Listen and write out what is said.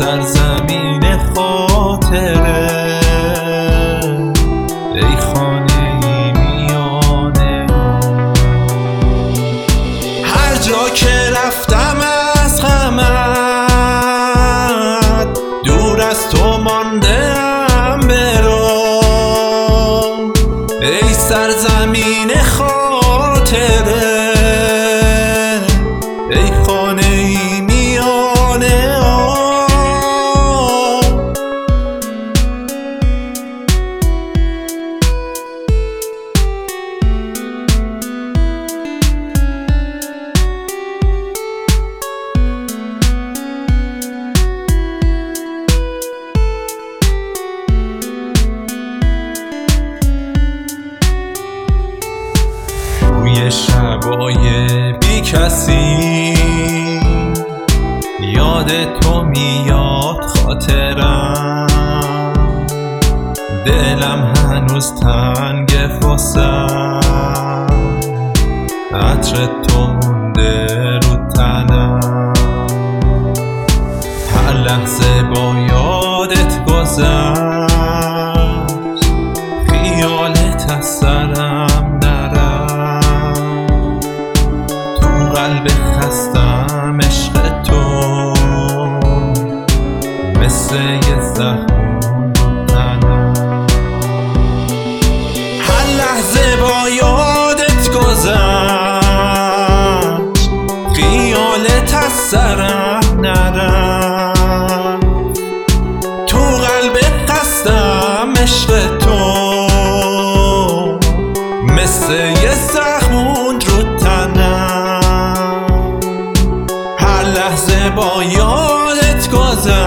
سرزمین خاطره، ای خانه میانه. هر جا که رفتم از غمت، دور از تو ماندم به راه، ای سرزمین خاطره، ای خانه میانه. توی شبای بی کسی یاد تو میاد خاطرم، دلم هنوز تنگ واسم، عطر تو مونده رو تنم. هر لحظه با یادت گذشت، خیالت از سرم نرفت. تو قلب خستم عشق تو، مثل یه زخم رو تنم. هر لحظه با یادت گذشت، خیالت از سرم نرفت. تو قلب خستم عشق تو، مثل یه زخم رو تنم. هر لحظه با یادت گذشت،